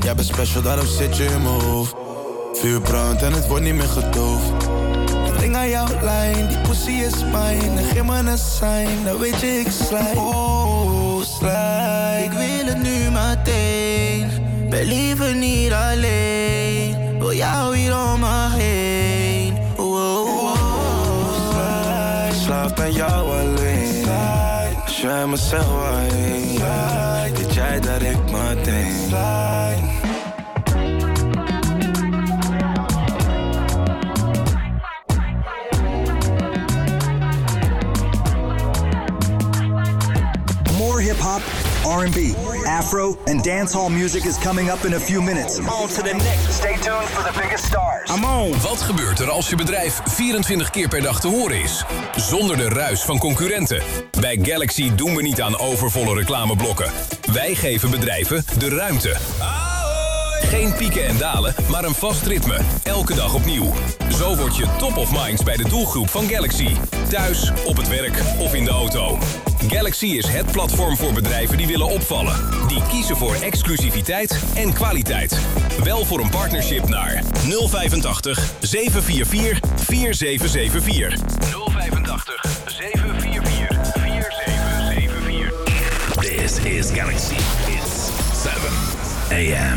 Jij bent special, daarom zit je in mijn hoofd. Vuur brandt en het wordt niet meer gedoofd. Ik ring aan jouw lijn, die pussy is mijn. En geef me een sign, dan weet je ik slide. Oh, slide. Ik wil het nu meteen. Ben liever niet alleen. Wil jou hier om me heen. Oh, slide. Slaap aan jou alleen. Als jij mezelf alleen. Weet jij dat ik meteen. Hip-hop, R&B, Afro, and dancehall music is coming up in a few minutes. On to the next. Stay tuned for the biggest stars. I'm on. Wat gebeurt er als je bedrijf 24 keer per dag te horen is? Zonder de ruis van concurrenten. Bij Galaxy doen we niet aan overvolle reclameblokken. Wij geven bedrijven de ruimte. Geen pieken en dalen, maar een vast ritme. Elke dag opnieuw. Zo word je top of minds bij de doelgroep van Galaxy. Thuis, op het werk of in de auto. Galaxy is het platform voor bedrijven die willen opvallen. Die kiezen voor exclusiviteit en kwaliteit. Wel voor een partnership naar 085 744 4774. 085 744 4774. This is Galaxy. It's 7 a.m.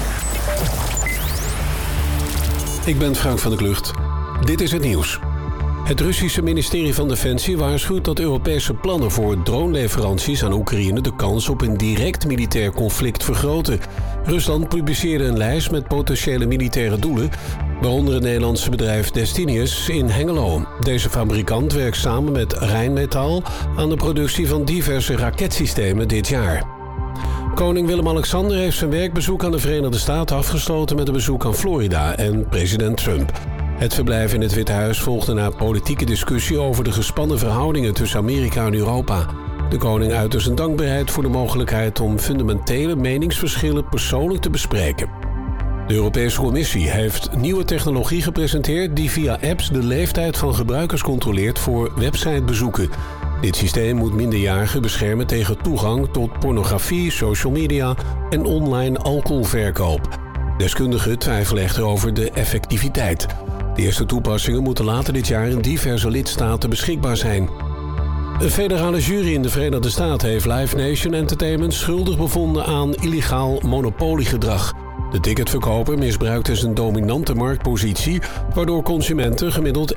Ik ben Frank van der Klucht. Dit is het nieuws. Het Russische ministerie van Defensie waarschuwt dat Europese plannen voor droneleveranties aan Oekraïne de kans op een direct militair conflict vergroten. Rusland publiceerde een lijst met potentiële militaire doelen, waaronder het Nederlandse bedrijf Destinius in Hengelo. Deze fabrikant werkt samen met Rheinmetall aan de productie van diverse raketsystemen dit jaar. Koning Willem-Alexander heeft zijn werkbezoek aan de Verenigde Staten afgesloten met een bezoek aan Florida en president Trump. Het verblijf in het Witte Huis volgde na politieke discussie over de gespannen verhoudingen tussen Amerika en Europa. De koning uitte zijn dankbaarheid voor de mogelijkheid om fundamentele meningsverschillen persoonlijk te bespreken. De Europese Commissie heeft nieuwe technologie gepresenteerd die via apps de leeftijd van gebruikers controleert voor websitebezoeken. Dit systeem moet minderjarigen beschermen tegen toegang tot pornografie, social media en online alcoholverkoop. Deskundigen twijfelen echter over de effectiviteit. De eerste toepassingen moeten later dit jaar in diverse lidstaten beschikbaar zijn. Een federale jury in de Verenigde Staten heeft Live Nation Entertainment schuldig bevonden aan illegaal monopoliegedrag. De ticketverkoper misbruikte zijn dominante marktpositie, waardoor consumenten gemiddeld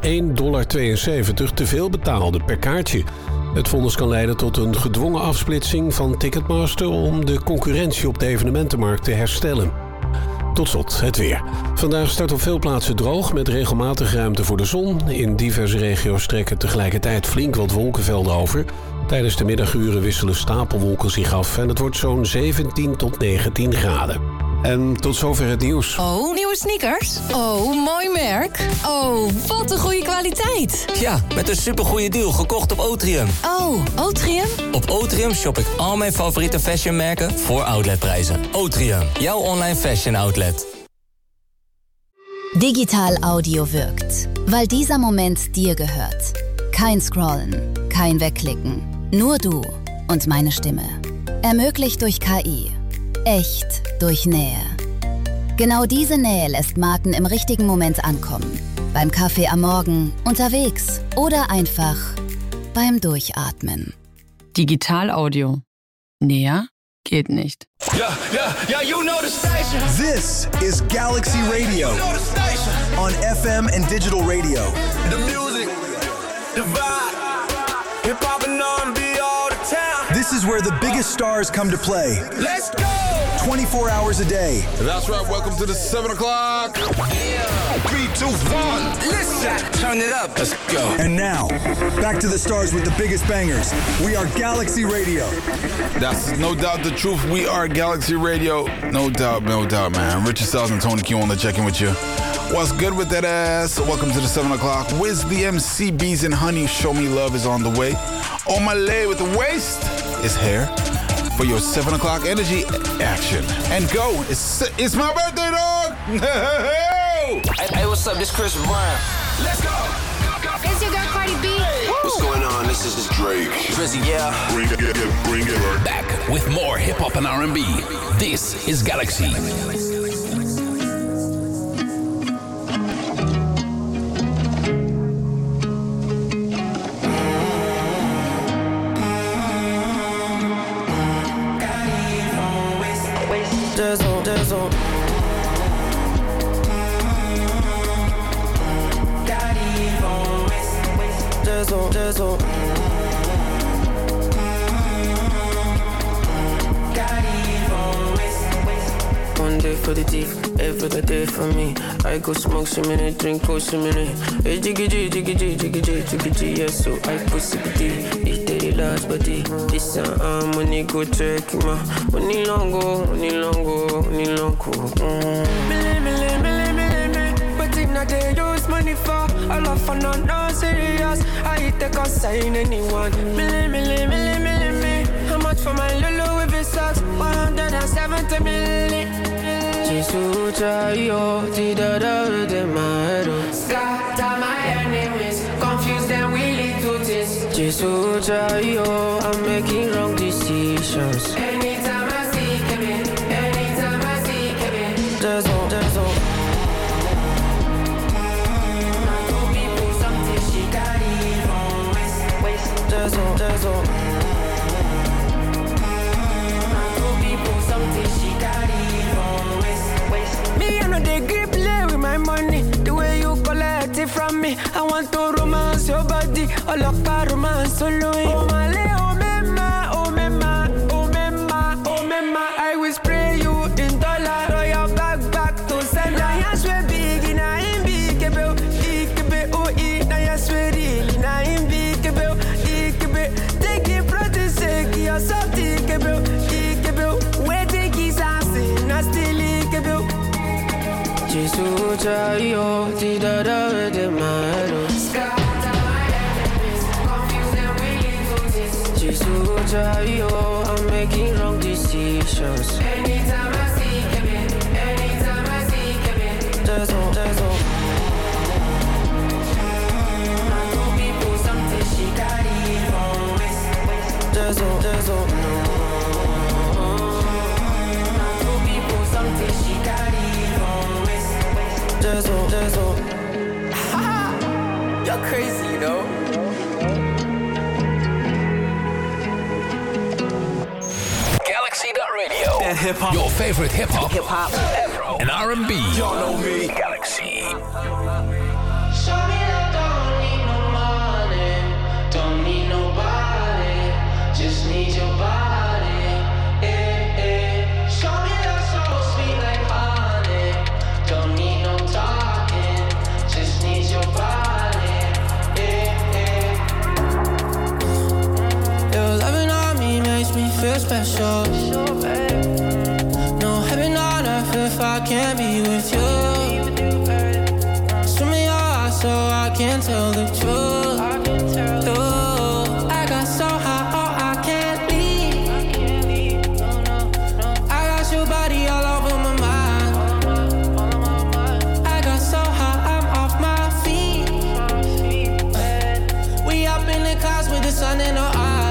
$1,72 te veel betaalden per kaartje. Het vonnis kan leiden tot een gedwongen afsplitsing van Ticketmaster om de concurrentie op de evenementenmarkt te herstellen. Tot slot het weer. Vandaag start op veel plaatsen droog met regelmatig ruimte voor de zon. In diverse regio's trekken tegelijkertijd flink wat wolkenvelden over. Tijdens de middaguren wisselen stapelwolken zich af en het wordt zo'n 17 tot 19 graden. En tot zover het nieuws. Oh, nieuwe sneakers? Oh, mooi merk. Oh, wat een goede kwaliteit. Ja, met een supergoeie deal gekocht op Otrium. Oh, Otrium? Op Otrium shop ik al mijn favoriete fashionmerken voor outletprijzen. Otrium, jouw online fashion outlet. Digital Audio wirkt, weil dieser Moment dir gehört. Kein Scrollen, kein Wegklicken, nur du und meine Stimme. Ermöglicht durch KI. Echt durch Nähe. Genau diese Nähe lässt Marken im richtigen Moment ankommen. Beim Kaffee am Morgen, unterwegs oder einfach beim Durchatmen. Digital Audio. Näher geht nicht. Yeah, you know the station. This is Galaxy Radio. You know the station. On FM and digital radio. The music, the vibe, hip-hop and R&B all the time. This is where the biggest stars come to play. Let's go! 24 hours a day. That's right, welcome to the 7 o'clock. Yeah. 3, 2, 1. Listen, turn it up. Let's go. And now, back to the stars with the biggest bangers. We are Galaxy Radio. That's no doubt the truth. We are Galaxy Radio. No doubt, man. Richard Styles and Tony Q on the check-in with you. What's good with that ass? Welcome to the 7 o'clock. Wiz the MC, Bees and Honey. Show Me Love is on the way. On my leg with the waist is hair. For your 7 o'clock energy action. And go. It's my birthday, dog. Hey, what's up? This Chris Brown. Let's go. It's your girl Cardi B. What's going on? This is Drake. Drizzy, yeah. Bring it. Back with more hip-hop and R&B. This is Galaxy. Dizzle. Dizzle. One day for the thief, every day for me. I go smoke some minute, drink some minute. Hey, jiggy, yes, so I put CBD. Eat the last body. This money go check him out. Money long go. But in a day, use money for all of fun, no serious. I take a sign anyone. Me. How much for my Lulu with his socks? 170 milli. Jesus, yo, the matter. Scatter my enemies, confuse them, we lead to this. Jesus, yo, I'm making wrong decisions. Anytime I see Kevin. Dizzle. My two people, something she got even waste. Dizzle. They grip play with my money. The way you collect it from me, I want to romance your body. All of our romance solo. Oh mema. I will spray you in dollar. Throw your back to send. Now you swear big, now I'm big. Now you swear really, now I'm big. Take it for the sake of yourself. Where take his ass in, I still Jesus, yo, the matter. Scatter my enemies, confuse them, we lead to this. Jesus, yo, I'm making wrong decisions. Anytime I see Kevin. Dizzle. My two people, something she got even waste. Dizzle. My two people, something she got even waste. Dizzle. You're crazy, you know. Galaxy.radio. That hip-hop. Your favorite hip-hop, Afro, and R&B. Y'all know me. Galaxy. Show me that don't need no money, don't need nobody, just need your body. Show me that soul sweet like honey, don't need no talking, just need your body. Your loving on me makes me feel special. No heaven on earth if I can't be with you. Swim in your eyes so I can tell the truth. I got so high, oh I can't leave. I got your body all over my mind. I got so high, I'm off my feet. We up in the clouds with the sun in our eyes.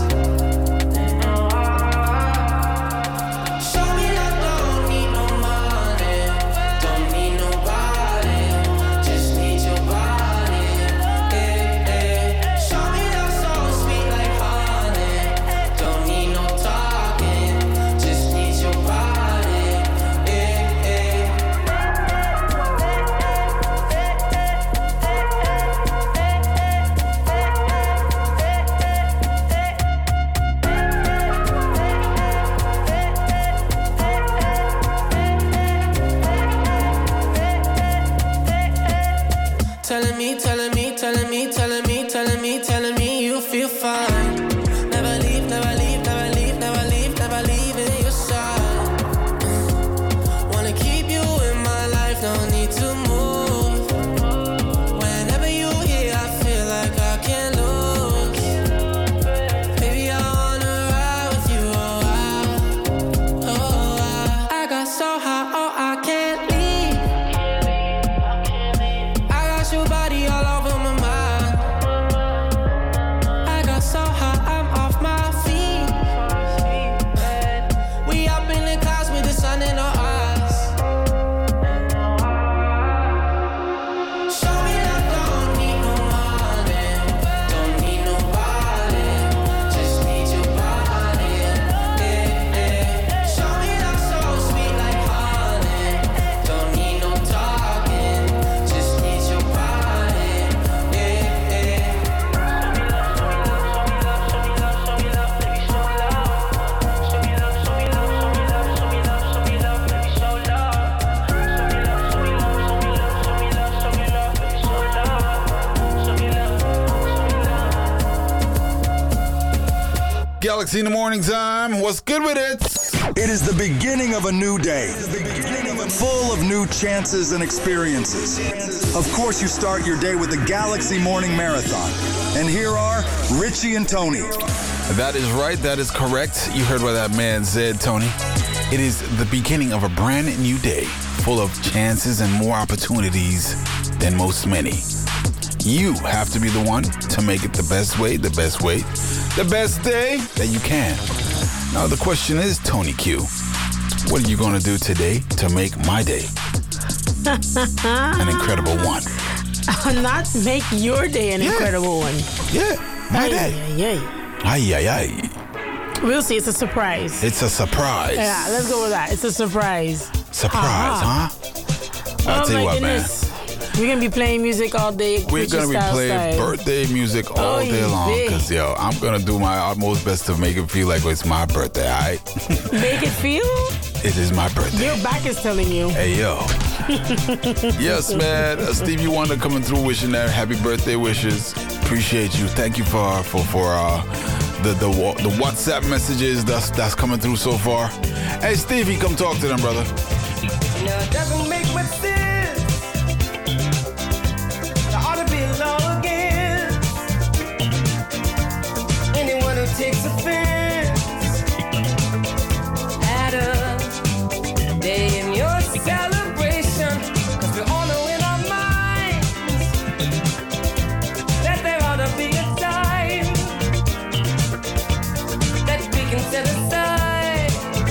Telling me you feel fine. Never leave in your side. Wanna keep you in my life, no need to move. Whenever you here, I feel like I can't lose. Baby, I wanna ride with you, I got so high, oh I can't leave. I got your body all over my mind. Galaxy in the morning time. What's good with it? It is the beginning of a new day. Full of new chances and experiences. Of course, you start your day with the Galaxy Morning Marathon. And here are Richie and Tony. That is right. That is correct. You heard what that man said, Tony. It is the beginning of a brand new day, full of chances and more opportunities than most many. You have to be the one to make it the best way, the best day that you can. Now the question is, Tony Q, what are you going to do today to make my day an incredible one? Not make your day an incredible one. Yeah, my day. Ay. We'll see. It's a surprise. It's a surprise. Yeah, let's go with that. It's a surprise. Surprise, huh? I'll tell you what, goodness. Man. We're going to be playing music all day. We're going to be playing birthday music all day long. Because, I'm going to do my utmost best to make it feel like it's my birthday, all right? Make it feel? It is my birthday. Your back is telling you. Hey, yo. Yes, man. Stevie Wonder coming through wishing that happy birthday wishes. Appreciate you. Thank you for the WhatsApp messages that's coming through so far. Hey, Stevie, come talk to them, brother. Now, it doesn't make much sense. There ought to be law against anyone who takes offense at a day in your celebration. 'Cause we all know in our minds that there ought to be a time that we can set aside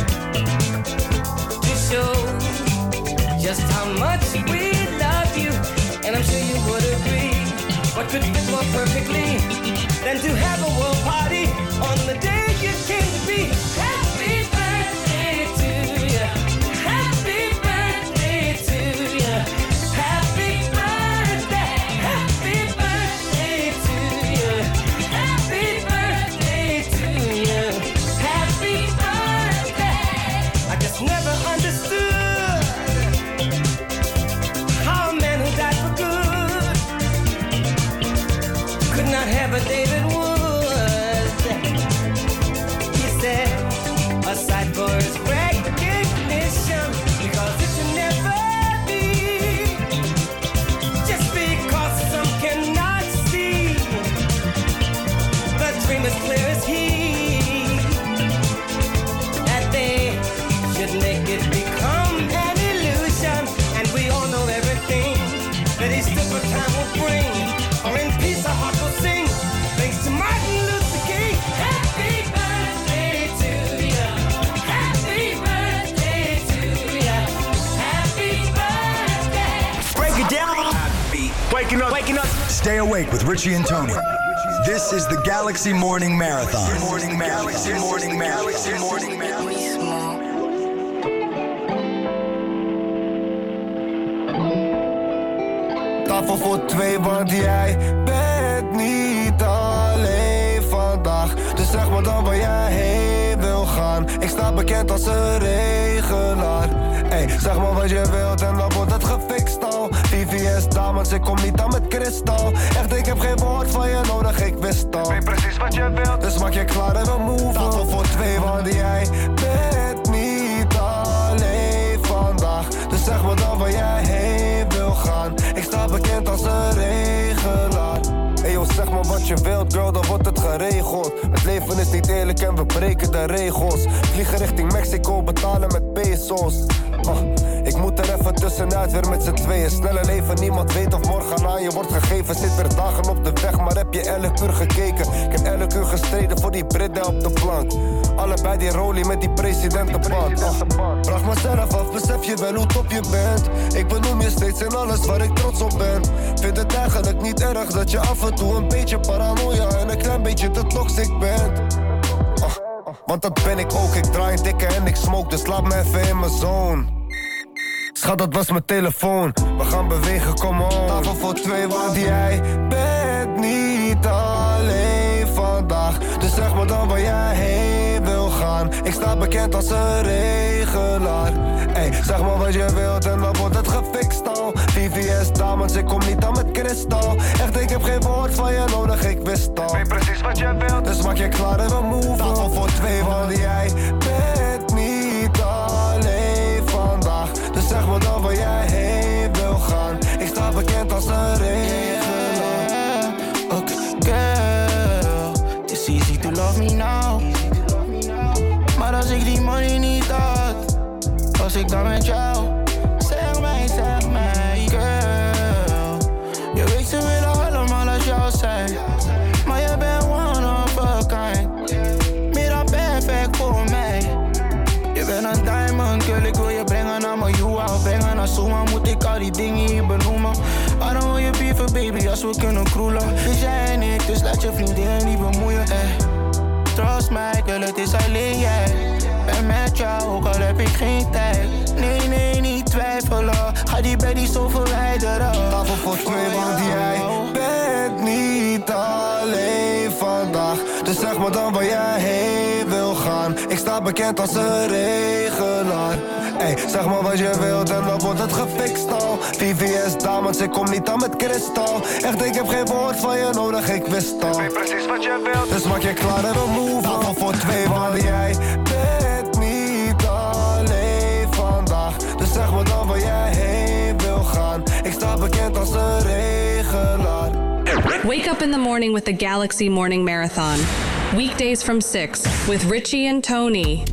to show just how much we love you. And I'm sure you would agree, what could fit more perfectly than to have a world party on the day you came to be. Happy birthday to you. Happy birthday to you. Happy birthday. Happy birthday to you. Happy birthday to you. Happy birthday. I just never understood how a man who died for good could not have a David Wood. He said, aside for his recognition, because it should never be, just because some cannot see, the dream is clear as he, that they should make it become an illusion. And we all know everything that his super time will bring, or in peace our heart will sing. Thanks to Martin Luther King. Happy birthday to you. Happy birthday to you. Happy birthday. Break it down. Waking up. Stay awake with Richie and Tony. This is the Galaxy Morning Marathon. Galaxy Morning Marathon. Tafel voor twee, want jij bent niet alleen vandaag. Dus zeg maar dan waar jij heen wil gaan. Ik sta bekend als een regelaar. Ey, zeg maar wat je wilt en dan wordt het gefixt al. VVS dames, ik kom niet aan met kristal. Echt, ik heb geen woord van je nodig, ik wist al. Weet precies wat je wilt, dus maak je klaar en we move. Tafel voor twee, want jij bent niet alleen vandaag. Dus zeg maar dan waar jij heen wil gaan. Ik sta bekend als een regelaar. Hey yo, zeg maar wat je wilt, girl, dan wordt het geregeld. Het leven is niet eerlijk en we breken de regels. Vliegen richting Mexico, betalen met pesos. Ik moet er even tussenuit, weer met z'n tweeën. Snelle leven, niemand weet of morgen aan je wordt gegeven. Zit weer dagen op de weg, maar heb je elk uur gekeken? Ik heb elk uur gestreden voor die Britten op de plank. Allebei die rolie met die presidentenband. Vraag mezelf af, besef je wel hoe top je bent? Ik benoem je steeds in alles waar ik trots op ben. Vind het eigenlijk niet erg dat je af en toe een beetje paranoia en een klein beetje te toxic bent. Want dat ben ik ook, ik draai een dikke en ik smoke, dus laat me even in mijn zone. Schat, dat was mijn telefoon, we gaan bewegen, come on. Tafel voor twee, want jij bent niet alleen vandaag. Dus zeg maar dan waar jij heen wil gaan. Ik sta bekend als een regelaar. Ey, zeg maar wat je wilt en dan wordt het gefixt al. VVS VVS dames, ik kom niet aan met kristal. Echt, ik heb geen woord van je nodig, ik wist al. Weet precies wat je wilt, dus maak je klaar en we move. Tafel voor twee, want jij bent niet alleen vandaag. Dus zeg me dan waar jij heen wil gaan. Ik sta bekend als een regelaar. Okay, girl, it's easy to love me now. Maar als ik die money niet had, was ik dan met jou? Zeg mij, girl. Je weet ze willen allemaal als jou zijn, maar je bent one of a kind. Meer dan perfect voor mij. Je bent een diamond, girl, ik wil je brengen naar mijn Jua. Brengen naar Suma, moet ik al die dingen hier benoemen. Waarom wil je beefen, baby, als we kunnen kroelen? Dus jij en ik, dus laat je vriendin niet bemoeien, Trust mij, girl, het is alleen jij. Ben met jou, ook al heb ik geen tijd. Nee, niet twijfelen. Ga die baby zo verwijderen. Tafel voor twee, want jij bent niet alleen vandaag. Dus zeg me dan waar jij heen wil gaan. Ik sta bekend als een regelaar. Ey, zeg maar wat je wilt en dan wordt het gefixt al. VVS dames, ik kom niet aan met kristal. Echt, ik heb geen woord van je nodig, ik wist al. Weet precies wat je wilt, dus maak je klaar en we move. Tafel voor twee, want jij bent niet alleen vandaag. Dus zeg me dan waar jij heen wil gaan. Ik sta bekend als een regelaar. Wake up in the morning with the Galaxy Morning Marathon. Weekdays from 6 with Richie and Tony.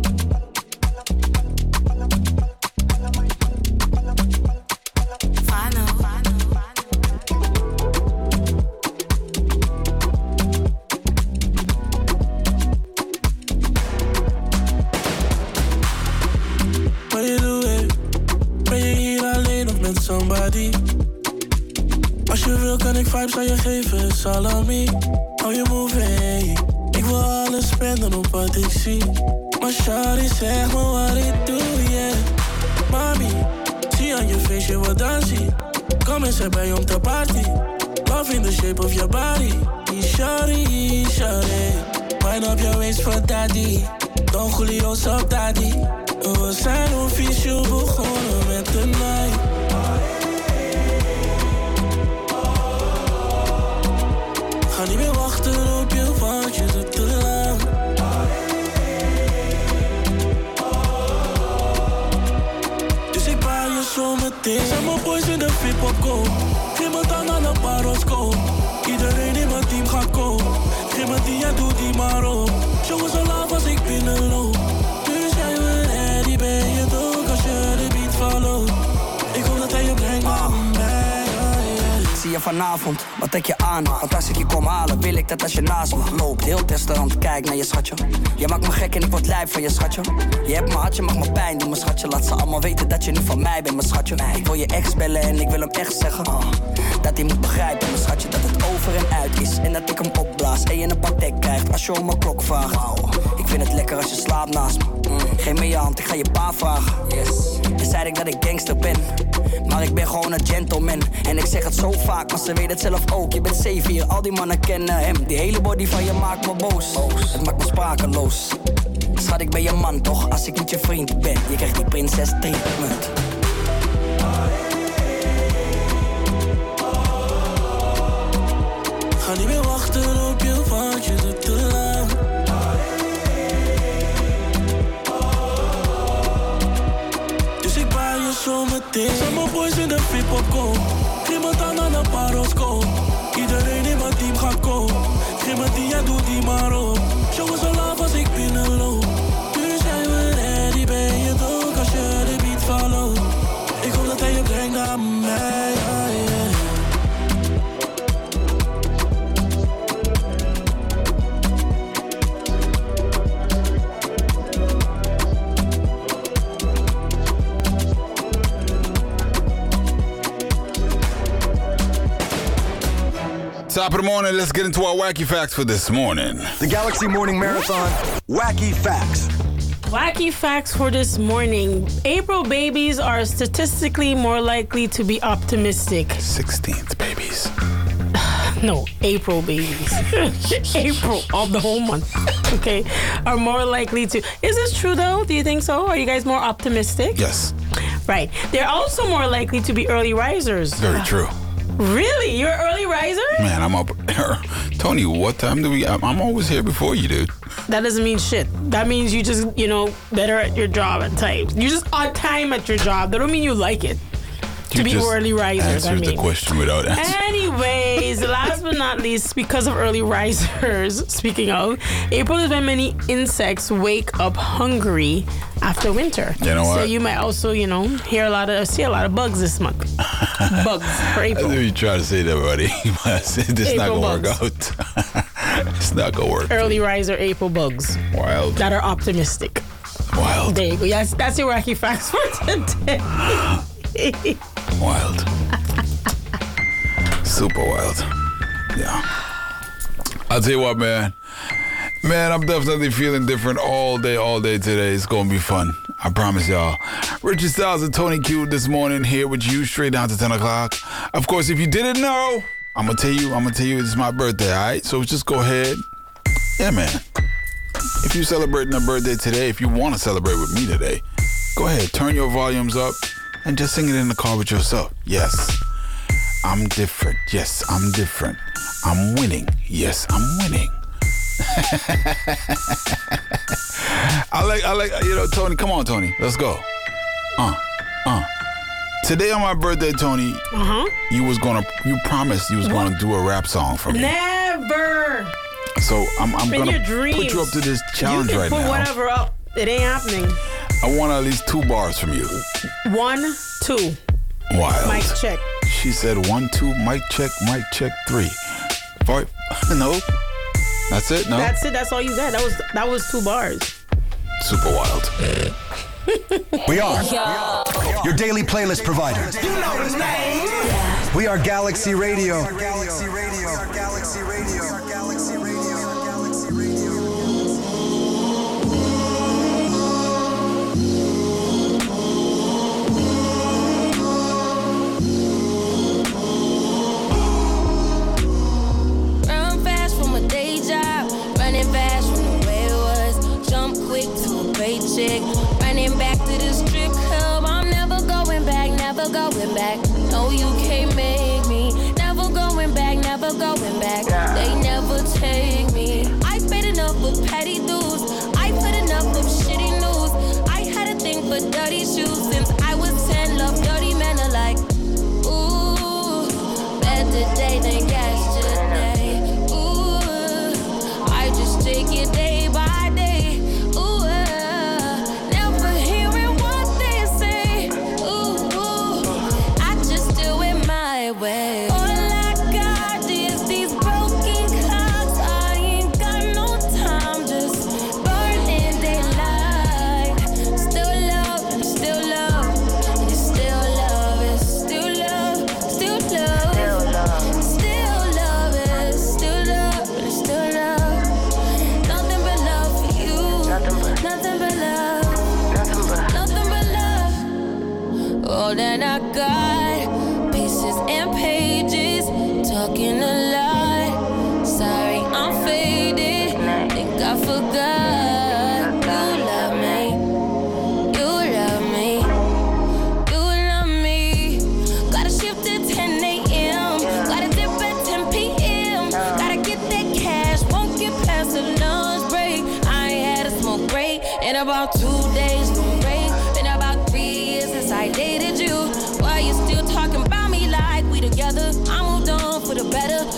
Somebody. Als je wil kan ik vibes aan je geven, salami. Hou je moving. Ik wil alles spenden op wat ik zie. Maar shawty, zeg me wat ik doe, yeah. Mami, zie aan je feestje wat dansie. Kom eens erbij om te party. Love in the shape of your body. Shawty, wine up your waist for daddy. Don Julio's op daddy. We zijn officieel begonnen met de night. Ga niet meer wachten op je, want je doet te lang. Dus ik baal je zo meteen. Zijn mijn boys in de flip-hop go. Geef me dan aan de paroscoop. Iedereen in mijn team gaat komen. Geef me die en doe die maar op. Jongens zo laat als ik binnenloop. Nu zijn we ready, ben je het ook als je de beat follow. Ik hoop dat hij je brengt naar mij. Zie je vanavond, wat trek je aan? Want als ik je kom halen, wil ik dat als je naast me loopt. Heel het restaurant, kijk naar je schatje. Je maakt me gek en ik word lijp van je schatje. Je hebt me hart, je mag me pijn doen, mijn schatje. Laat ze allemaal weten dat je niet van mij bent, mijn schatje. Ik wil je ex bellen en ik wil hem echt zeggen dat hij moet begrijpen, mijn schatje. Dat het over en uit is en dat ik hem opblaas. En je een patek krijgt als je om mijn klok vraagt. Ik vind het lekker als je slaapt naast me. Geef me je hand, ik ga je pa vragen. En zei ik dat ik gangster ben, maar ik ben gewoon een gentleman. En ik zeg het zo vaak, maar ze weet het zelf ook. Je bent safe hier, al die mannen kennen hem. Die hele body van je maakt me boos. Het maakt me sprakeloos. Schat, ik ben je man toch, als ik niet je vriend ben. Je krijgt die prinses treatment. Ga niet meer wachten op je, want je doet te lang. Dus ik baal je zo meteen. Zijn mijn boys in de flip-hop go. Geef me dan aan de paroscoop. Iedereen in mijn team gaat komen. Geef me die en doe die maar op. Jongens zo laat als ik binnenloop. Nu zijn we ready, ben je het ook als je de beat follow. Ik hoop dat hij je brengt naar mij, Top of the morning, let's get into our wacky facts for this morning. The Galaxy Morning Marathon, wacky facts. Wacky facts for this morning. April babies are statistically more likely to be optimistic. 16th babies. No, April babies. April of the whole month. Okay, are more likely to. Is this true though? Do you think so? Are you guys more optimistic? Yes. Right. They're also more likely to be early risers. Very true. Really? You're an early riser? Man, I'm up. Tony, what time do we... I'm always here before you, dude. That doesn't mean shit. That means you just, better at your job at times. You're just on time at your job. That don't mean you like it. To be early risers, answered the question without answering. Anyways, last but not least, because of early risers, speaking of, April is when many insects wake up hungry after winter. You know what? So you might also, see a lot of bugs this month. Bugs for April. I knew you try to say that, buddy. This is not going to work out. It's not going to work. Early riser April bugs. Wild. That are optimistic. Wild. There you go. Yes, that's your wacky facts for today. Wild. Super wild. Yeah. I'll tell you what, man. Man, I'm definitely feeling different all day today. It's going to be fun. I promise y'all. Richard Styles and Tony Q this morning here with you straight down to 10 o'clock. Of course, if you didn't know, I'm going to tell you it's my birthday, all right? So just go ahead. Yeah, man. If you're celebrating a birthday today, if you want to celebrate with me today, go ahead. Turn your volumes up. And just sing it in the car with yourself. Yes, I'm different. Yes, I'm different. I'm winning. Yes, I'm winning. I like, Tony, come on, Tony. Let's go. Today on my birthday, Tony, you promised you was gonna do a rap song for me. Never. So I'm gonna put you up to this challenge right now. You can put whatever up. It ain't happening. I want at least 2 bars from you. 1, 2. Wild. Mic check. She said 1, 2, mic check, 3. 4. No? That's it? No? That's it. That's all you got. That was 2 bars. Super wild. We are your daily playlist provider. You know the name. We are Galaxy Radio. Paycheck, running back to the strip club. I'm never going back, never going back. No, you can't make me. Never going back, never going back. They never take me. I paid enough of petty dues. I put enough of shitty news. I had a thing for dirty shoes since I was 10. Love dirty men alike. Ooh, better day than yesterday. Ooh, I just take it day by day. Way. All I got is these broken clocks. I ain't got no time, just burning daylight. Still love, and still love, and it's still love, it's still love, still love, still love, it's still love, and it's still love. Nothing but love for you, nothing but love, nothing but love. All that I got. And pages, talking a lot. Sorry, I'm faded. Think I forgot. You love me. You love me. You love me. Gotta shift at 10 a.m. Gotta dip at 10 p.m. Gotta get that cash. Won't get past the lunch break. I ain't had a smoke break in about 2 days. Been about 3 years since I dated you. Why you still talking about me like we together? I moved on for the better.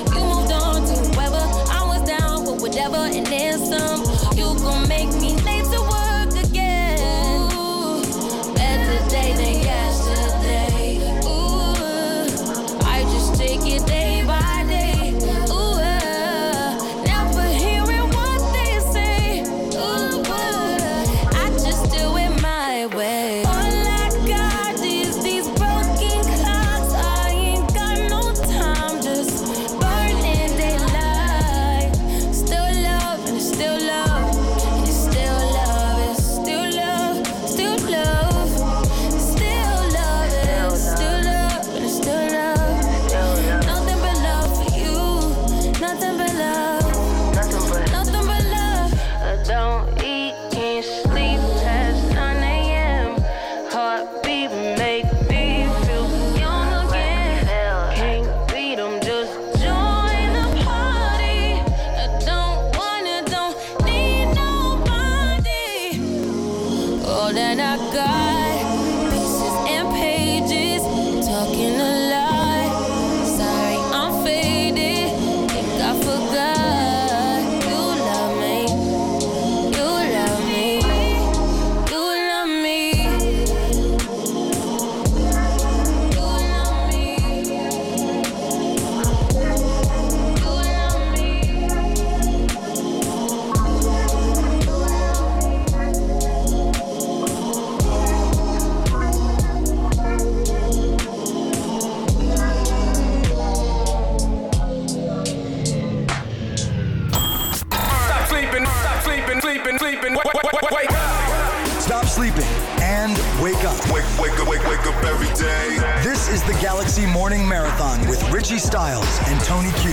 up. Wake up every day. This is the Galaxy Morning Marathon with Richie Styles and Tony Q.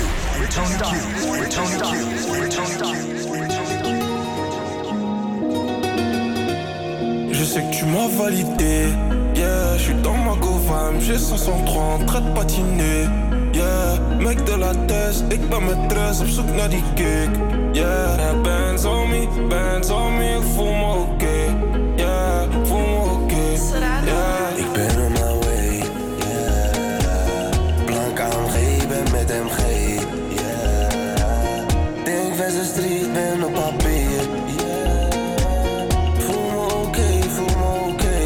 Je sais que tu m'as validé. Yeah, je suis dans ma go-fam, j'ai 503 en train de patiner. Yeah, mec de la test, ik ben maîtresse op zoek naar die kick. Yeah, bands on me, ik voel me oké. Yeah, ik voel me oké. Yeah, ik ben on my way. Yeah, blank AMG, ben met MG. Yeah, denk West Street, ben op papier. Yeah, voel me oké, voel me oké.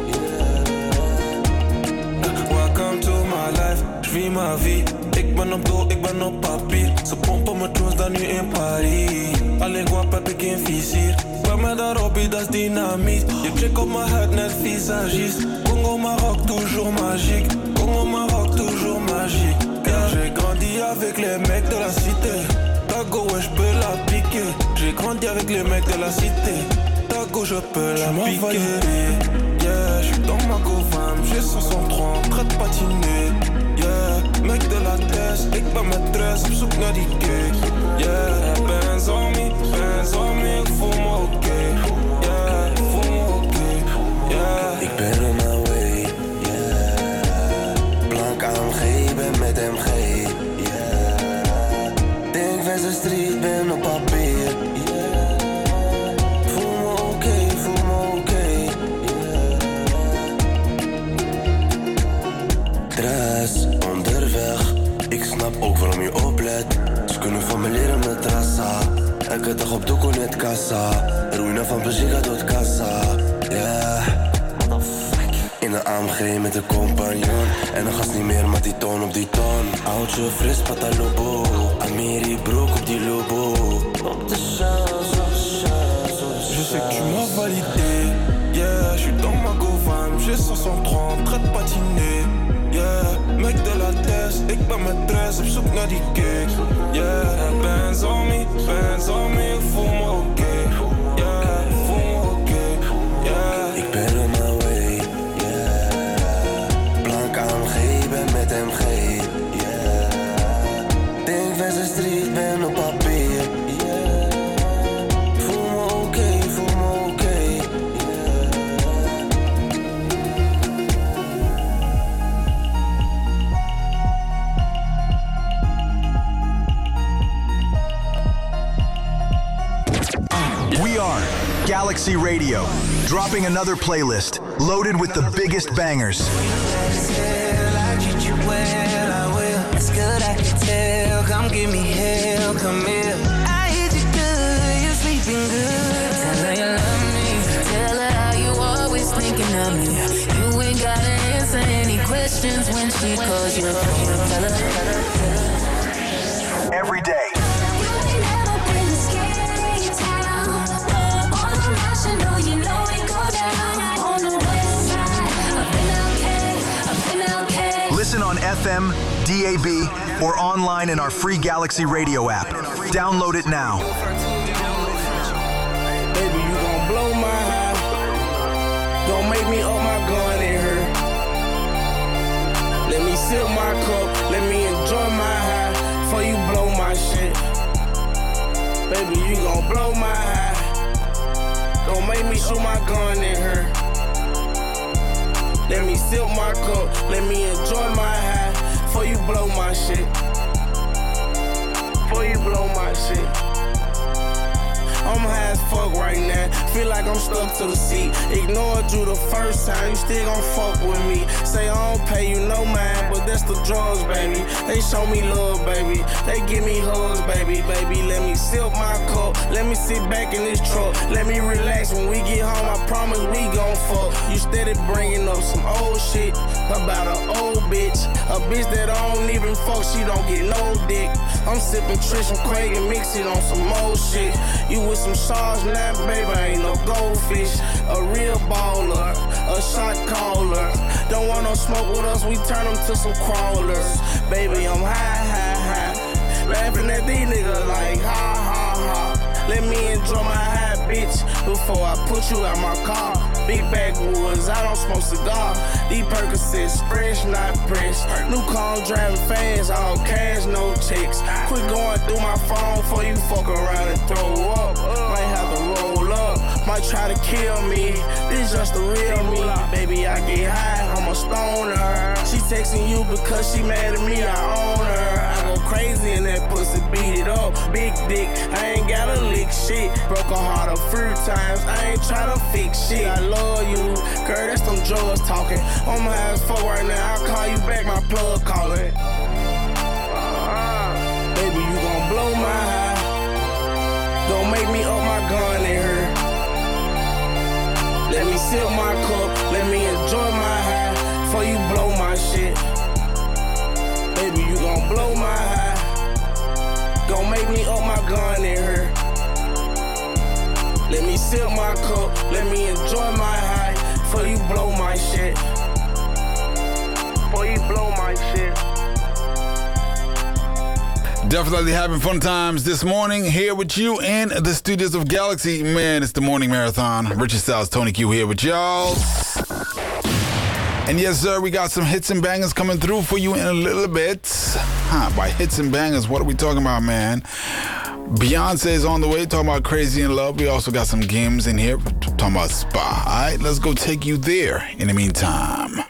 Yeah, welcome to my life. J'vis ma vie, ik ben op doel, ik ben op papier. Ze pompen me tunes dan nu in Paris. Alleen guap heb ik in vizier. Ben met een Robbie, dat is dynamiet. Je check op mijn huid, net visagiste. Congo, Maroc, toujours magique. Congo, Maroc, toujours magique. Yeah, j'ai grandi avec les mecs de la cité. Tago, ouais, j'peux la piquer. J'ai grandi avec les mecs de la cité. Tago, je peux la piquer. Yeah, j'suis dans ma go-fam, j'ai 503 en train de patiner. Yeah, mec de la test, ik ben maîtresse op zoek naar die kick. Yeah, bands on me, ik voel me oké. Yeah, ik voel me oké. Yeah, ik ben on my way. Yeah, blank AMG, ben met MG. Yeah, denk West Street, ben op papier. Yeah, voel me oké, voel me oké. Stress, onderweg. Ik snap ook waarom je oplet. Ze kunnen van me leren met trassa. Elke dag op doeko net kassa. Ruïne van Belgica tot kassa. Yeah. In de AMG met de compagnon. En een gast niet meer met die toon op die toon. Oudje fris, patalobo. Ameri broek op die lobo. Op de chance, je sais que tu m'as validé. Yeah, j'suis dans ma go-fam, j'ai 503 en train de patiner. Yeah, mec de la test, ik ben maîtresse op zoek naar die kick. Yeah, bands on me, ik voel me oké. Yeah, ik voel me oké. Yeah, ik ben on my way. Yeah, blank AMG, ben met MG. Yeah, denk West Street, ben op papier. Yeah, voel me oké, voel me oké. We are Galaxy Radio, dropping another playlist loaded with the biggest bangers. It's good, I can tell. Come give me hell, come here. I hit you good, you're sleeping good. Tell her you love me. Tell her how you always thinking of me. You ain't gotta answer any questions when she calls you. Tell her. Every day. Listen on FM, DAB, or online in our free Galaxy Radio app. Download it now. baby, you gon' blow my high. Don't make me up my gun in her. Let me sip my cup, let me enjoy my high. Before you blow my shit. Baby, you gon' blow my high. Don't make me shoot my gun in her. Let me sip my cup, let me enjoy my high. Before you blow my shit. Before you blow my shit. I'm high as fuck right now. Feel like I'm stuck to the seat. Ignored you the first time, you still gon' fuck with me. Say I don't pay you no mind, but that's the drugs, baby. They show me love, baby. They give me hugs, baby. Baby, let me sip my cup. Let me sit back in this truck. Let me relax when we get home. I promise we gon' fuck. You steady bringing up some old shit about an old bitch. A bitch that I don't even fuck, she don't get no dick. I'm sipping Trish and Craig and mix it on some old shit. You with some sauce now, baby, I ain't no goldfish. A real baller, a shot caller. Don't want no smoke with us, we turn them to some crawlers. Baby, I'm high. Laughing at these niggas like ha. Let me enjoy my high, bitch, before I put you out my car. big backwoods, I don't smoke cigar. These Percocets, fresh, not pressed. New car driving fast, all cash, no checks. Quit going through my phone before you fuck around and throw up. Might have to roll up, might try to kill me. This just the real me. Baby, I get high, I'm a stoner. She texting you because she mad at me, I own her. I go crazy in that pussy, beat it up. Big dick, I ain't gotta lick shit. Broke her heart a few times, I ain't tryna fix shit. I love you, girl, that's them drugs talking. On my ass for right now, I'll call you back, my plug calling. Baby, you gon' blow my high. Don't make me up my gun in her. Let me sip my cup, let me enjoy my high. Before you blow my shit. Baby, you gon' blow my high. Gon' make me up my gun in her. Let me sip my cup, let me enjoy my high. Before you blow my shit. Before you blow my shit. Definitely having fun times this morning here with you in the studios of Galaxy. Man, it's the morning marathon. Richard Styles, Tony Q here with y'all. And yes, sir, we got some hits and bangers coming through for you in a little bit. By hits and bangers, what are we talking about, man? Beyonce is on the way, talking about Crazy in Love. We also got some games in here, talking about Spa. All right, let's go take you there in the meantime.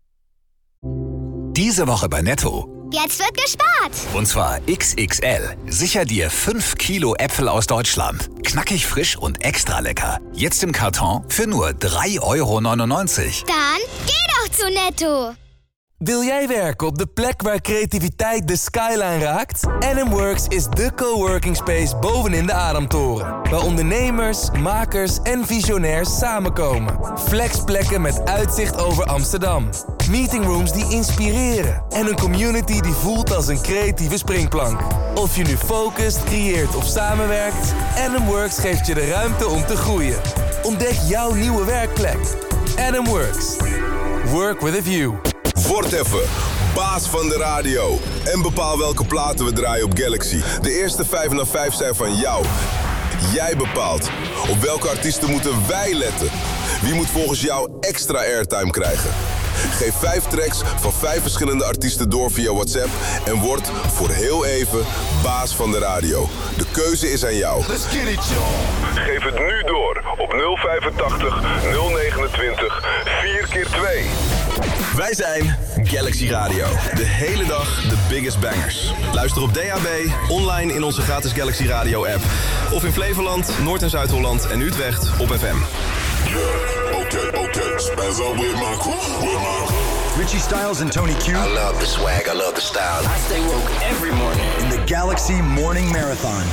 Diese Woche bei Netto. Jetzt wird gespart. Und zwar XXL. Sicher dir 5 Kilo Äpfel aus Deutschland. Knackig frisch und extra lecker. Jetzt im Karton für nur 3,99 €. Dann geh doch zu Netto. Wil jij werken op de plek waar creativiteit de skyline raakt? NM Works is de coworking space bovenin de Adamtoren. Waar ondernemers, makers en visionairs samenkomen. Flexplekken met uitzicht over Amsterdam. Meetingrooms die inspireren. En een community die voelt als een creatieve springplank. Of je nu focust, creëert of samenwerkt, NM Works geeft je de ruimte om te groeien. Ontdek jouw nieuwe werkplek. NM Works. Work with a view. Word even baas van de radio en bepaal welke platen we draaien op Galaxy. De eerste 5 na 5 zijn van jou. Jij bepaalt. Op welke artiesten moeten wij letten? Wie moet volgens jou extra airtime krijgen? Geef 5 tracks van 5 verschillende artiesten door via WhatsApp en word voor heel even baas van de radio. De keuze is aan jou. Let's get it, y'all. Geef het nu door op 085 029 4x2. Wij zijn Galaxy Radio. De hele dag de biggest bangers. Luister op DAB, online in onze gratis Galaxy Radio app. Of in Flevoland, Noord- en Zuid-Holland en Utrecht op FM. Okay. Spaz up with my crew. Richie Styles and Tony Q. I love the swag, I love the style. I stay woke every morning. In the Galaxy Morning Marathon.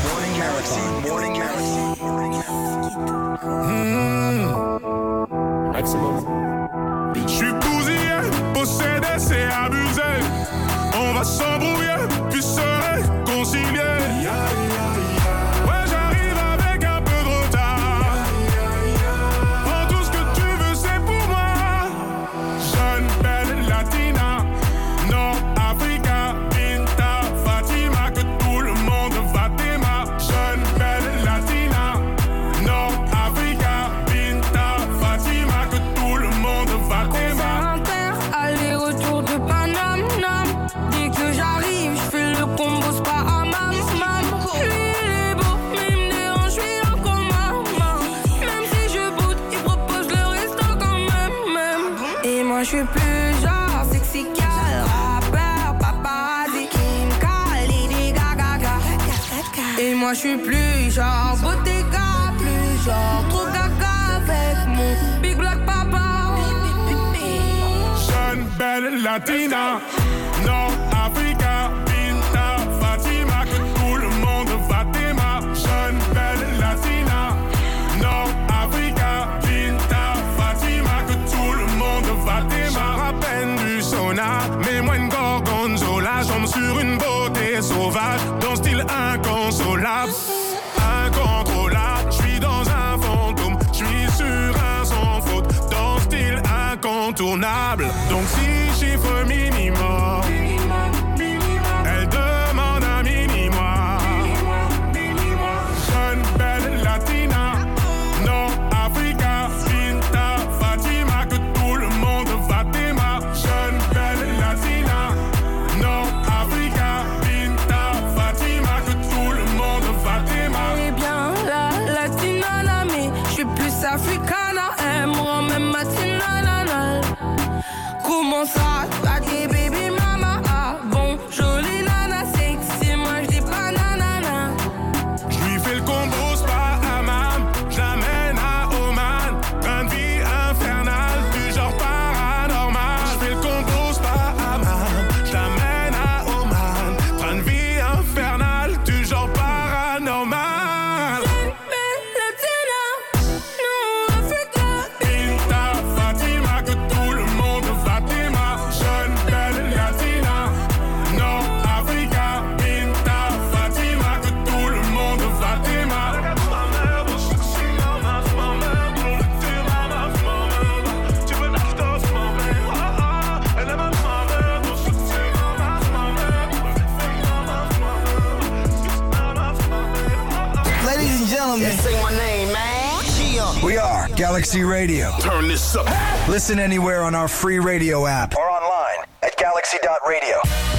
J'suis bousillé, possédé, c'est abusé. On va s'embrouiller, puis se réconcilier. Ouais, j'arrive avec un peu de retard. Prends tout ce que tu veux, c'est pour moi. Jeune, belle, latina, Nord-Africa, Binta, Fatima, que tout le monde va t'aimer. Jeune, belle, latina, Nord-Africa, Binta, Fatima, que tout le monde va t'aimer. Aller-retour de Paname, dès que j'arrive, j'fais le combo spa à mam. Lui il est beau, mais il me dérange, j'suis là comme maman. Même si je boude, il propose le resto quand même. Et moi j'suis plus genre sexy gal, rappeur, paparazzi, Kim Khalid, Gaga. Et moi j'suis plus genre Bottega, plus genre trop gaga avec mon big black papa. Jeune, belle, latina, Nord-Africa, Binta, Fatima, que tout le monde va t'aimer. Jeune, belle, latina, Nord-Africa, Binta, Fatima, que tout le monde va t'aimer. J'en rappelle du sauna, mets-moi une gorgonzola, jambe sur une beauté sauvage, dans style inconsolable. Incontrôlable, j'suis dans un fantôme, j'suis sur un sans faute, dans style incontournable. Donc si chiffre minimum, elle demande un mini-moi. Jeune, belle, latina, Nord-Africa, Binta, Galaxy Radio. Turn this up. Listen anywhere on our free radio app or online at galaxy.radio.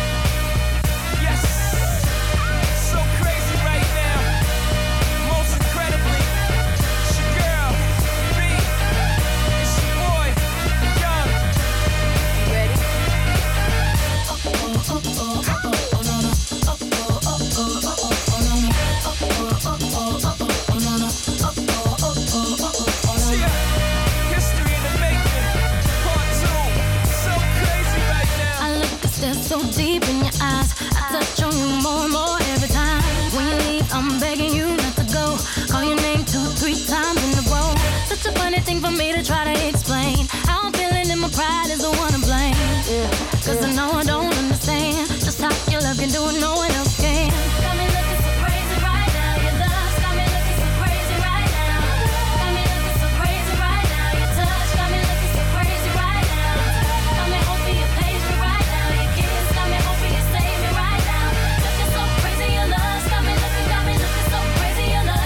So deep in your eyes, I touch on you more and more every time. When you leave, I'm begging you not to go. Call your name 2-3 times in a row. Such a funny thing for me to try to explain. How I'm feeling and my pride is the one to blame. Cause I know I don't understand just how your love can do it, no one else can. Got me looking so crazy right now. Your love's got me looking so crazy right now. Got me looking so crazy right now. Your touch got me looking so crazy right now. Got me hoping you page me right now. Your kiss got me hoping you save me right now. Looking so crazy, your love's got me looking so crazy, your love.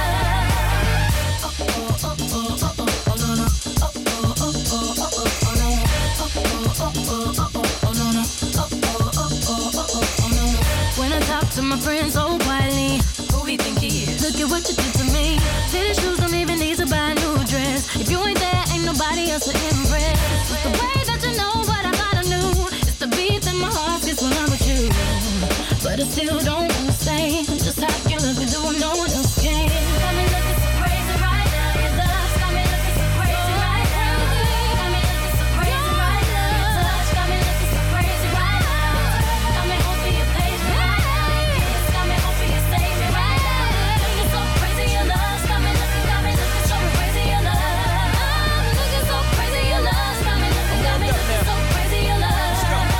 When I talk to my friends so quietly, who we think he is? Look at what you did to me. Fitted shoes don't even need to buy a new dress. If you ain't there, ain't nobody else to impress. It's the way that you know what I thought I knew. It's the beat that my heart gets when I'm with you. But I still don't understand just how you love me, do no one else can. Got me looking so crazy right now. Your love's got me looking so crazy right now. Got me looking so crazy right now. Your touch got me looking so crazy right now. Got me hoping you page me right now. Your kiss got me hoping you save me right now. Looking so crazy, your love's got me looking so crazy, your love. Looking so crazy, your love's got me looking so crazy, your love.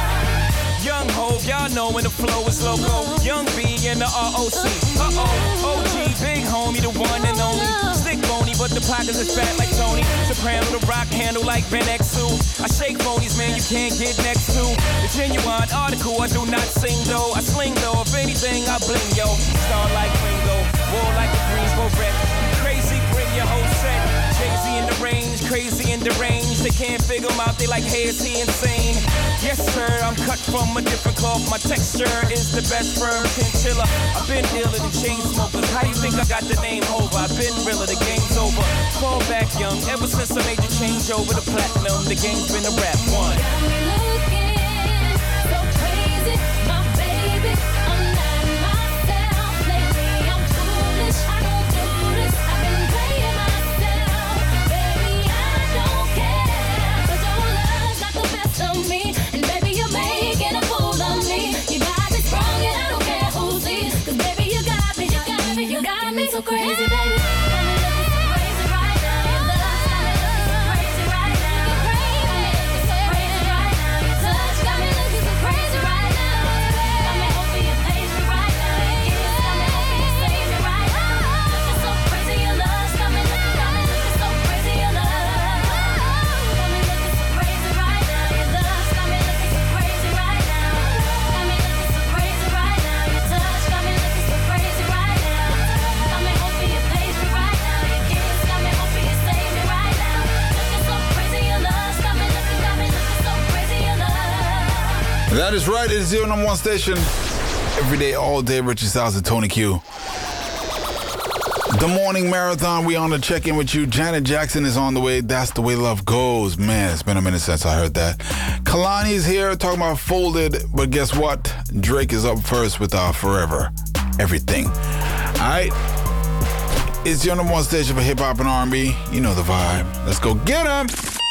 Young Hov, y'all know when the flow is loco. Young B in the ROC. OG, big homie, the one and only. Stick bony, but the pockets is fat like Tony. Soprano, the rock handle like Ben X2. I shake phonies, man, you can't get next to. The genuine article, I do not sing though. I sling though, if anything, I bling yo. Star like Ringo, war like a Greensboro wreck. Crazy, bring your whole set. Jay-Z in the range, crazy in the range. They can't figure him out, they like, hey, is he insane? Yes, sir, I'm cut from a different cloth. My texture is the best firm chinchilla. I've been dealing in chain smokers. How you think I got the name over? I've been realer, the game's over. Fall back young, ever since I made the change over to platinum. The game's been a rap one. Got me looking so crazy, my baby. I'm not myself lately. I'm foolish, I don't do this. I've been playing myself, baby. I don't care. 'Cause your love's got the best of me, and baby you're making a fool of me. You got me strong and I don't care who sees. 'Cause baby you got me, you got me, you got me so crazy, baby. Got me looking so crazy right now. Your love's got me looking so crazy right now. Got me looking so crazy right now. Your touch got me looking so crazy right now. Got me hoping you page me right now. Your kiss got me hoping you save me right now. Looking so crazy, your love's got me looking so crazy, your love. Got me looking so crazy right now. Your love's got me looking so crazy right now. Got me looking so crazy right now. Your touch got me looking so crazy right now. Got me hoping you page me right now. Your kiss got me hoping you save me right now. Looking so crazy, your love's got me looking so crazy, your love. That is right. It is your number one station. Every day, all day, Richie Styles and Tony Q. The morning marathon. We on to check in with you. Janet Jackson is on the way. That's the way love goes. Man, it's been a minute since I heard that. Kalani's here talking about Folded. But guess what? Drake is up first with Forever. Everything. All right. It's your number one station for hip hop and R&B. You know the vibe. Let's go get him.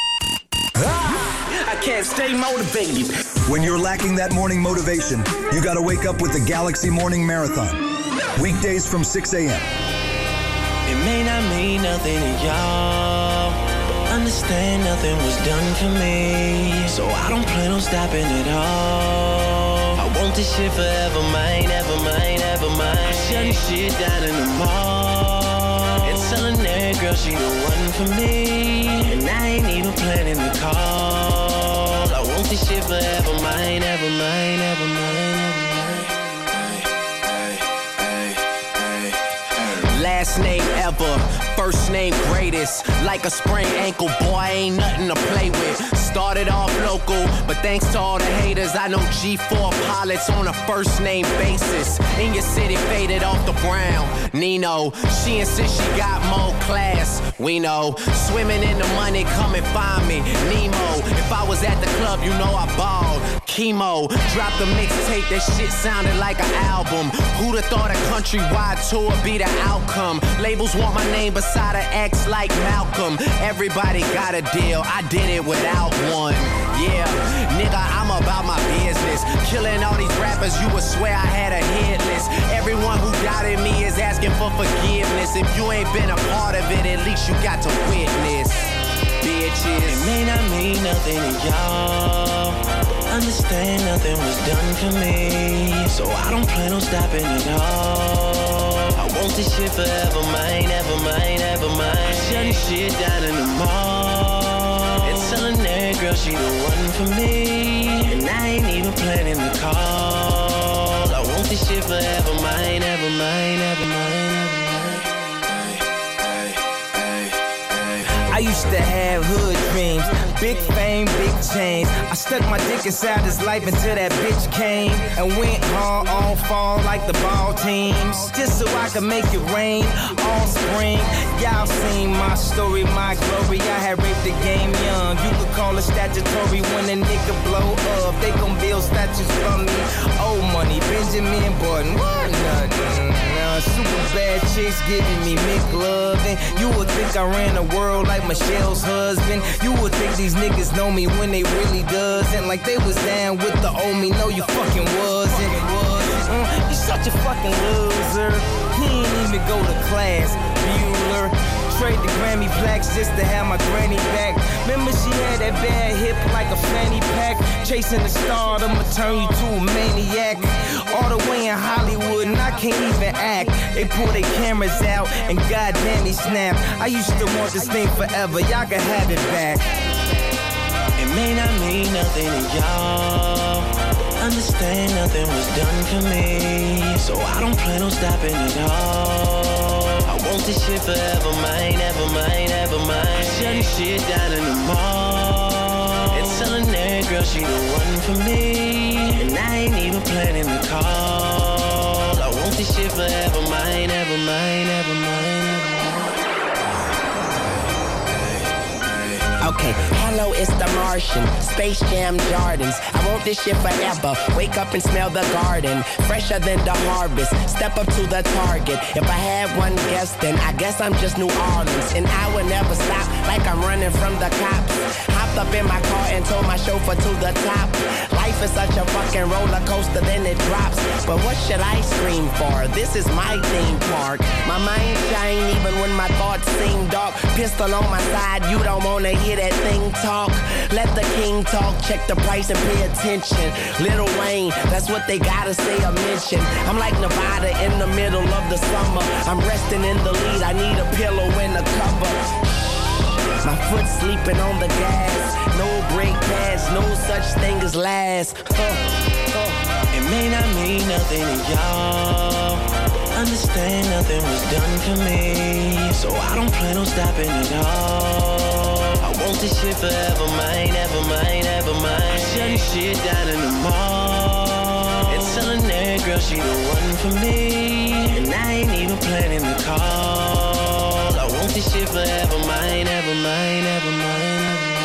I can't stay motivated. When you're lacking that morning motivation, you gotta wake up with the Galaxy Morning Marathon. Weekdays from 6 a.m. It may not mean nothing to y'all, but understand nothing was done for me. So I don't plan on stopping at all. I want this shit forever, mine, ever mine, ever mine. I'm shutting shit down in the mall and telling that girl she the one for me. And I ain't even planning to call. I want this shit forever, mine, ever mine, ever mine, ever mine. Last name ever, first name greatest. Like a sprained ankle, boy, ain't nothing to play with. Started off local, but thanks to all the haters, I know G4 pilots on a first name basis. In your city, faded off the brown. Nino, she insists she got more class. We know, swimming in the money, come and find me. Nemo, if I was at the club, you know I balled. Chemo, dropped a mixtape, that shit sounded like an album. Who'da thought a countrywide tour be the outcome? Labels want my name beside an X like Malcolm. Everybody got a deal, I did it without one. Yeah, nigga, I'm about my business. Killing all these rappers, you would swear I had a hit list. Everyone who doubted me is asking for forgiveness. If you ain't been a part of it, at least you got to witness. Bitches. It may not mean nothing to y'all, but understand nothing was done for me, so I don't plan on stopping at all. I want this shit forever, mine, ever mine, ever mine. Shutting shit down in the mall and telling that girl she the one for me, and I ain't even planning to call. I want this shit forever, mine, ever mine, ever mine, ever mine. I used to have hood dreams, big fame, big chains. I stuck my dick inside his life until that bitch came and went hard all fall like the ball teams, just so I could make it rain all spring. Y'all seen my story, my glory. I had raped the game young. You could call it statutory when a nigga blow up. They gon' build statues from me. Old money, Benjamin Button, what nothing. Super bad chicks giving me McLovin'. You would think I ran the world like Michelle's husband. You would think these niggas know me when they really doesn't. Like they was down with the old me. No, you fucking wasn't. You such a fucking loser. He ain't even go to class, Bueller. Trade the Grammy plaques just to have my granny back. Remember she had that bad hip like a fanny pack. Chasing the star, I'ma turn you to a maniac. All the way in Hollywood and I can't even act. They pull their cameras out and goddamn he snap. I used to want this thing forever, y'all can have it back. It may not mean nothing to y'all, but understand nothing was done for me, so I don't plan on stopping at all. I want this shit forever, mine, ever mine, ever mine. Shutting shit down in the mall and telling that girl she the one for me, and I ain't even planning to call. I want this shit forever, mine, ever mine, ever mine, ever mine. Okay, hello, it's the Martian, Space Jam Jordans. I want this shit forever. Wake up and smell the garden, fresher than the harvest. Step up to the target. If I had one guess, then I guess I'm just New Orleans, and I would never stop like I'm running from the cops. Hopped up in my car and told my chauffeur to the top. Life is such a fucking roller coaster, then it drops. But what should I scream for? This is my theme park. My mind shine even when my thoughts seem dark. Pistol on my side, you don't wanna hear that thing talk. Let the king talk, check the price and pay attention. Lil Wayne, that's what they gotta say or mention. I'm like Nevada in the middle of the summer. I'm resting in the lead, I need a pillow and a cover. My foot sleeping on the gas. No brake pads, no such thing as last. It may not mean nothing to y'all, but understand nothing was done for me, so I don't plan on stopping at all. I want this shit forever, mine, ever mine, ever mine. Shutting shit down in the mall and telling that girl she the one for me, and I ain't even planning to call. I want this shit forever, mine, ever mine, ever mine, ever mine.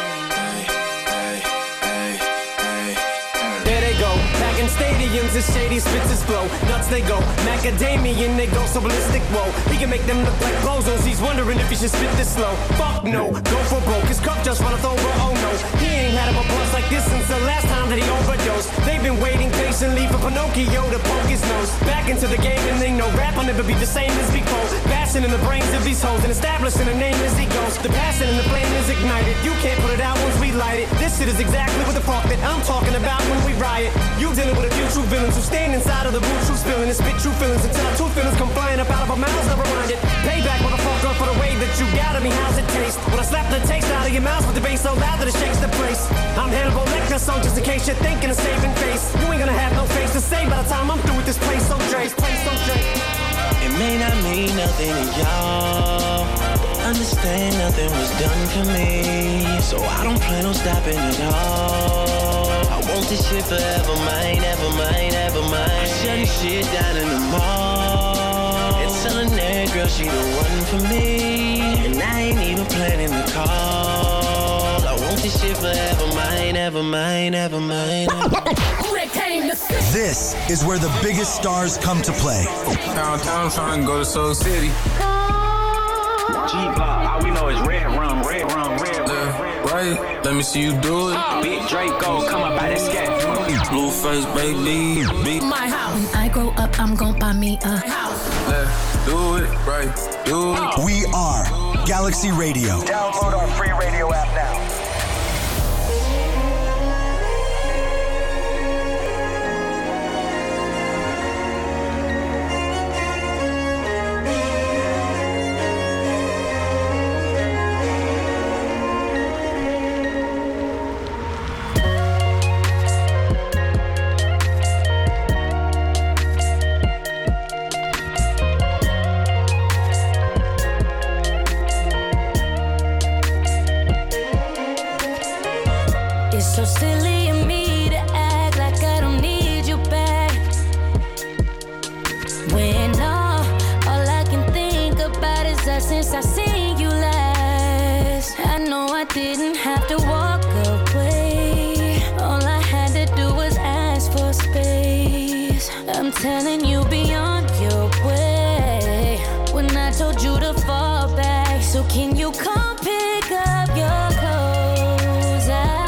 In stadiums, the shady spits his flow. Nuts they go, macadamian they go so ballistic. Whoa, he can make them look like bozos. He's wondering if he should spit this slow. Fuck no, go for broke. His cup just runneth over. Oh no, he ain't had a buzz like this since the last time that he overdosed. They've been waiting patiently for Pinocchio to poke his nose back into the game, and they know rap will never be the same as before. Bashing in the brains of these hoes and establishing a name as he goes. The passion and the flame is ignited. You can't put it out once we light it. This shit is exactly what the fuck that I'm talking about when we riot. You dealing with a few true villains who stand inside of the booth, true spilling and spit true feelings until our true feelings come flying up out of our mouths. Never mind it. Payback, motherfucker, for the way that you got at me. How's it taste? When I slap the taste out of your mouth with the bass so loud that it shakes the place. I'm Hannibal Lecter, so just in case you're thinking of saving face, you ain't gonna have no face to say by the time I'm through with this place. So Dre, place so Dre. It may not mean nothing to y'all, but understand nothing was done for me. So I don't plan on stopping at all. I want this shit forever, mine, ever mine, ever mine. Shutting shit down in the mall and telling that girl she the one for me. And I ain't even planning the call. I want this shit forever, mine, ever mine, ever mine. This is where the biggest stars come to play. Downtown trying to go to Soul City. G-Block, all we know is red rum, red rum, red rum. Right, let me see you do it. Big Draco, come up by the scat. Blueface, baby. My house. When I grow up, I'm gon' buy me a house. Let's do it, right, do it. We are Galaxy Radio. Download our free radio app now. So silly of me to act like I don't need you back. When all I can think about is us since I seen you last. I know I didn't have to walk away. All I had to do was ask for space. I'm telling you, be on your way. When I told you to fall back, so can you come pick up your clothes?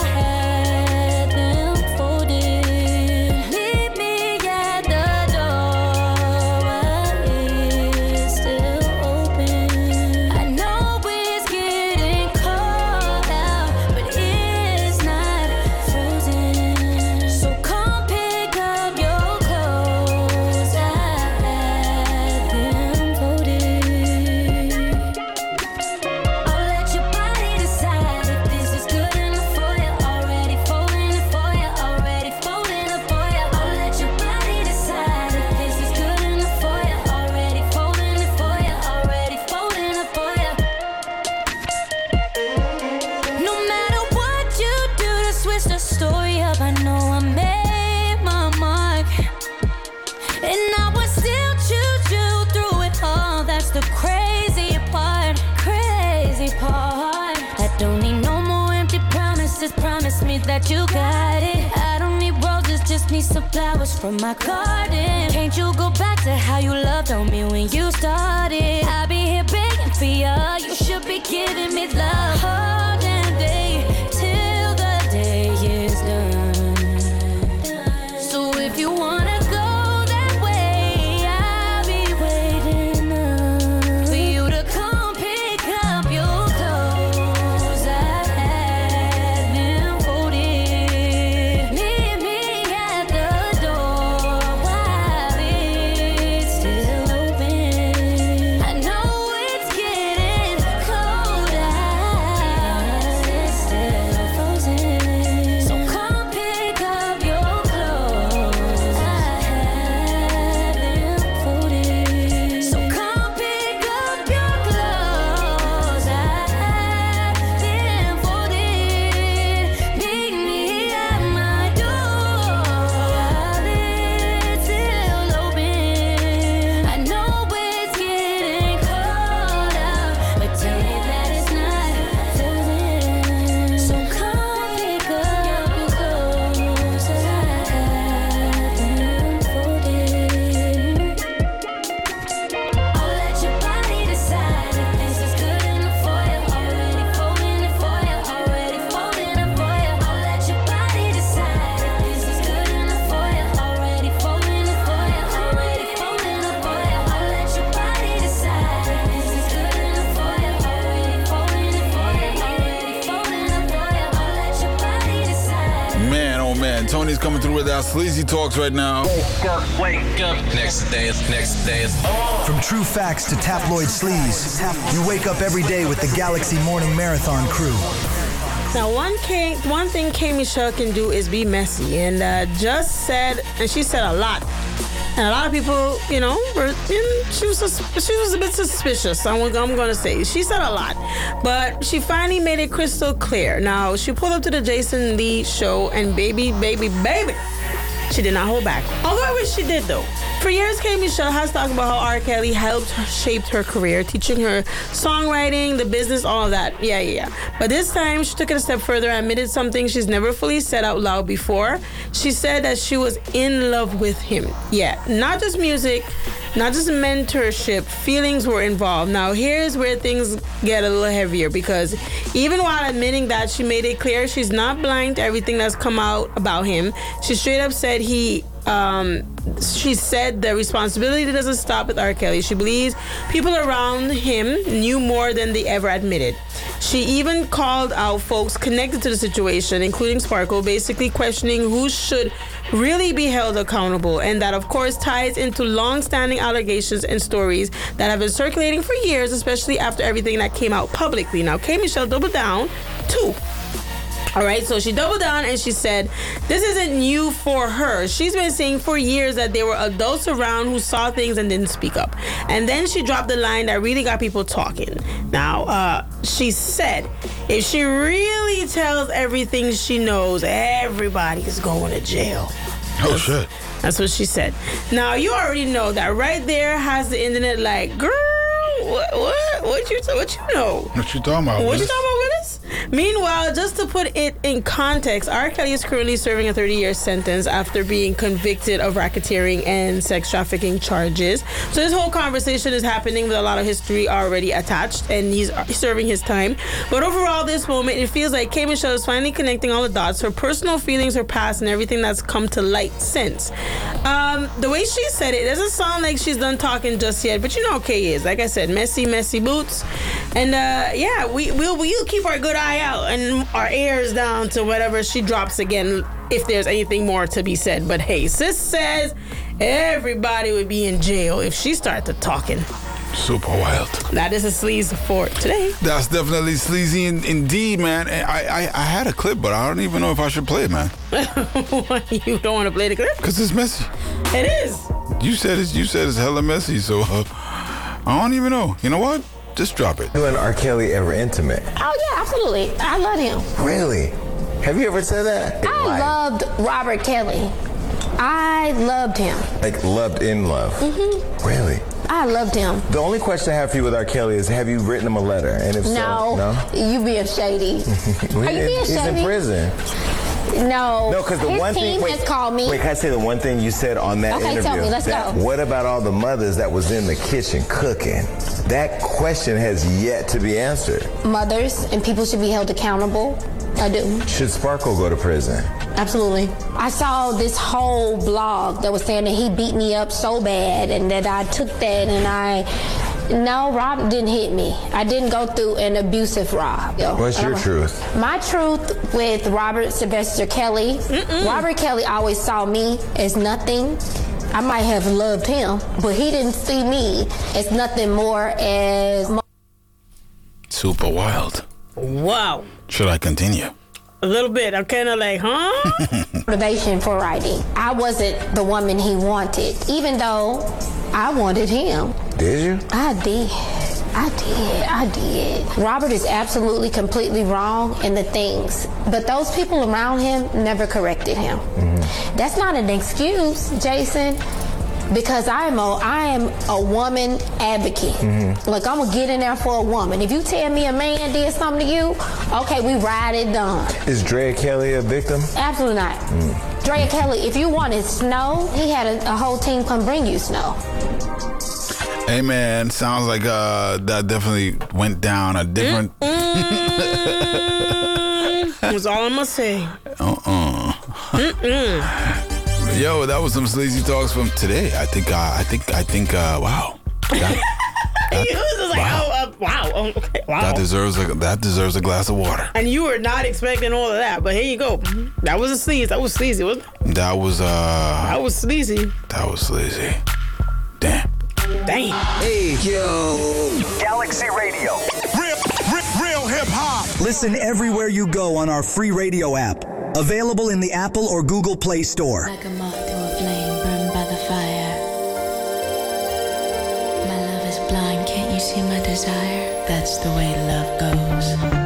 That you got it. I don't need roses, just need some flowers from my garden. Can't you go back to how you loved on me when you started? I'll be here begging for you. You should be giving me love all damn day till the day is done. So if you wanna go that way, I'll be waiting up for you to come pick up your clothes. I had them folded. Meet me at the door while it's still open. I know it's getting cold out. It's still frozen. So come pick up your clothes. I had them folded. So come pick up your clothes. I had them folded. Meet me at my door while it's still open. I know it's getting cold out, but tell me that it's not frozen. So come pick up your clothes. I had them folded. I'll let your body decide if this is good enough for you. Already folding it for you. Already folding it for you. I'll let your body decide if this is good enough for you. Already folding it for you. Already folding it for you. I'll let your body decide if this is good enough for you. Already folding it for you. Already folding it for you. I'll let your body decide. Man, oh man, Tony's coming through with our sleazy talks right now. Wake up. Next day is on. From true facts to tabloid sleaze, you wake up every day with the Galaxy Morning Marathon crew. Now, one thing K. Michelle can do is be messy, and just said, and she said a lot. And a lot of people, she was a bit suspicious. I'm going to say. She said a lot. But she finally made it crystal clear. Now, she pulled up to the Jason Lee show and baby, she did not hold back. Although I wish she did, though. For years, K. Michelle has talked about how R. Kelly shaped her career, teaching her songwriting, the business, all of that. Yeah. But this time, she took it a step further and admitted something she's never fully said out loud before. She said that she was in love with him. Yeah, not just music, not just mentorship, feelings were involved. Now, here's where things get a little heavier, because even while admitting that, she made it clear she's not blind to everything that's come out about him. She straight up said she said the responsibility doesn't stop with R. Kelly. She believes people around him knew more than they ever admitted. She even called out folks connected to the situation, including Sparkle, basically questioning who should really be held accountable. And that, of course, ties into long-standing allegations and stories that have been circulating for years, especially after everything that came out publicly. Now, K. Michelle doubled down, too. All right, so she doubled down and she said, this isn't new for her. She's been saying for years that there were adults around who saw things and didn't speak up. And then she dropped the line that really got people talking. Now, she said, if she really tells everything she knows, everybody's going to jail. Oh, shit. That's what she said. Now, you already know that right there has the internet like, girl, what you know? What you talking about? What you talking about, Willis? Meanwhile, just to put it in context, R. Kelly is currently serving a 30-year sentence after being convicted of racketeering and sex trafficking charges. So this whole conversation is happening with a lot of history already attached, and he's serving his time. But overall, this moment, it feels like K. Michelle is finally connecting all the dots, her personal feelings, her past, and everything that's come to light since. The way she said it doesn't sound like she's done talking just yet, but you know how K is. Like I said, messy boots. And we'll keep our good eye out and our ears down to whatever she drops again, if there's anything more to be said. But hey, sis says everybody would be in jail if she started talking. Super wild. That is a sleaze for today. That's definitely sleazy indeed, man. I had a clip, but I don't even know if I should play it, man. You don't want to play the clip? Because it's messy. It is. You said it's hella messy, so I don't even know. You know what? Just drop it. You and R. Kelly ever intimate? Oh, yeah, absolutely. I love him. Really? Have you ever said that? I loved Robert Kelly. I loved him. Like loved in love? Mm-hmm. Really? I loved him. The only question I have for you with R. Kelly is, have you written him a letter? And if no. You being shady. Are you being shady? He's in prison. No. No, because the his one team thing. has called me. Wait, can I say the one thing you said on that interview? Okay, tell me. Let's go. What about all the mothers that was in the kitchen cooking? That question has yet to be answered. Mothers and people should be held accountable. I do. Should Sparkle go to prison? Absolutely. I saw this whole blog that was saying that he beat me up so bad and that I took that and No, Rob didn't hit me. I didn't go through an abusive Rob. What's your truth? My truth with Robert Sylvester Kelly, Robert Kelly always saw me as nothing. I might have loved him, but he didn't see me as nothing more as... Super wild. Wow. Should I continue? A little bit. I'm kind of like, huh? Motivation for writing. I wasn't the woman he wanted, even though I wanted him. Did you? I did. Robert is absolutely, completely wrong in the things, but those people around him never corrected him. Mm-hmm. That's not an excuse, Jason, because I am a woman advocate. Mm-hmm. Like, I'm gonna get in there for a woman. If you tell me a man did something to you, okay, we ride it done. Is Drea Kelly a victim? Absolutely not. Drea Kelly, if you wanted snow, he had a whole team come bring you snow. Hey, man, sounds like that definitely went down a different... That's all I'm going to say. Yo, that was some sleazy talks from today. I think, wow. Wow. Okay. Wow. That deserves a glass of water. And you were not expecting all of that, but here you go. That was a sleaze. That was sleazy, wasn't it? That was sleazy. That was sleazy. Damn. Hey, yo. Galaxy Radio. Real hip hop. Listen everywhere you go on our free radio app. Available in the Apple or Google Play Store. Like a moth to a flame burned by the fire. see my desire? That's the way love goes.